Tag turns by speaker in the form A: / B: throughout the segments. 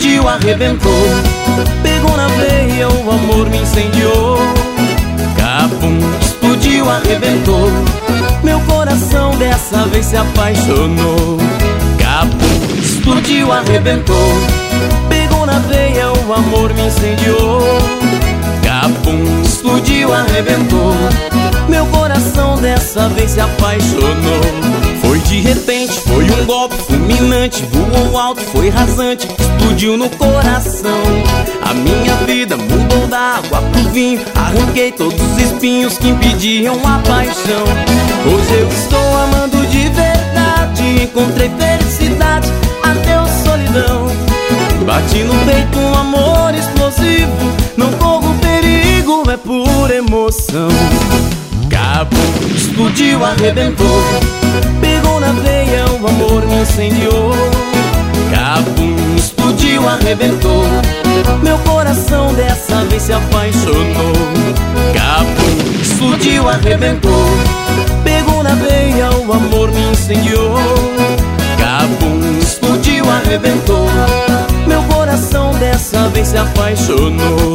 A: explodiu, arrebentou. Pegou na veia, o amor me incendiou. Capum, explodiu, arrebentou. Meu coração dessa vez se apaixonou. Capum, explodiu, arrebentou. Pegou na veia, o amor me incendiou. Capum, explodiu, arrebentou. Meu coração dessa vez se apaixonou. Foi de repente, foi um golpe fulminante. Voou alto, foi rasante, explodiu no coração. A minha vida mudou da água pro vinho. Arranquei todos os espinhos que impediam a paixão. Hoje eu estou amando de verdade. Encontrei felicidade, adeus solidão. Bati no peito um amor explosivo. Não corro perigo, é por emoção. Capum, explodiu, arrebentou. Pegou na veia, o amor me incendiou. Capum, explodiu, arrebentou. Meu coração dessa vez se apaixonou. Capum, explodiu, arrebentou. Pegou na veia, o amor me incendiou. Capum, explodiu, arrebentou. Meu coração dessa vez se apaixonou.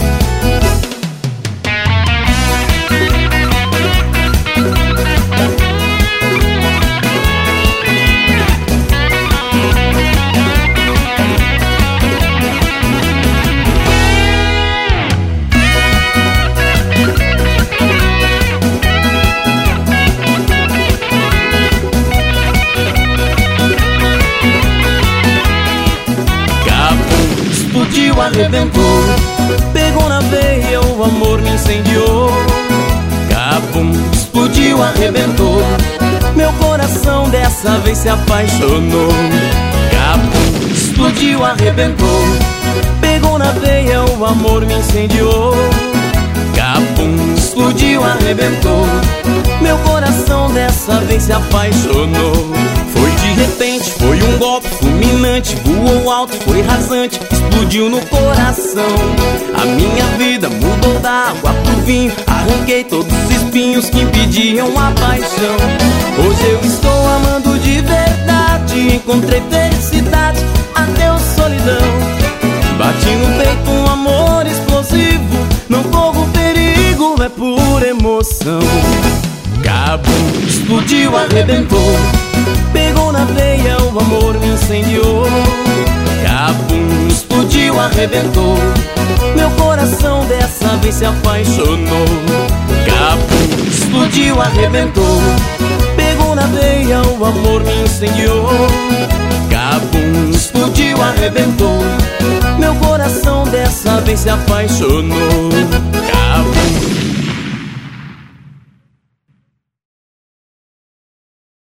A: Explodiu, arrebentou. Pegou na veia, o amor me incendiou. Capum, explodiu, arrebentou. Meu coração dessa vez se apaixonou. Capum, explodiu, arrebentou. Pegou na veia, o amor me incendiou. Capum, explodiu, arrebentou. Meu coração dessa vez se apaixonou. Foi de repente, foi um golpe fulminante. Voou alto, foi rasante, explodiu no coração. A minha vida mudou da água pro vinho. Arranquei todos os espinhos que impediam a paixão. Hoje eu estou amando de verdade. Encontrei felicidade, adeus solidão. Bati no peito um amor explosivo. Não corro perigo, é por emoção. Capum, explodiu, arrebentou. Pegou na veia, o amor me incendiou. Capum, explodiu, arrebentou. Meu coração dessa vez se apaixonou. Capum, explodiu, arrebentou. Pegou na veia, o amor me incendiou. Capum, explodiu, arrebentou. Meu coração dessa vez se apaixonou.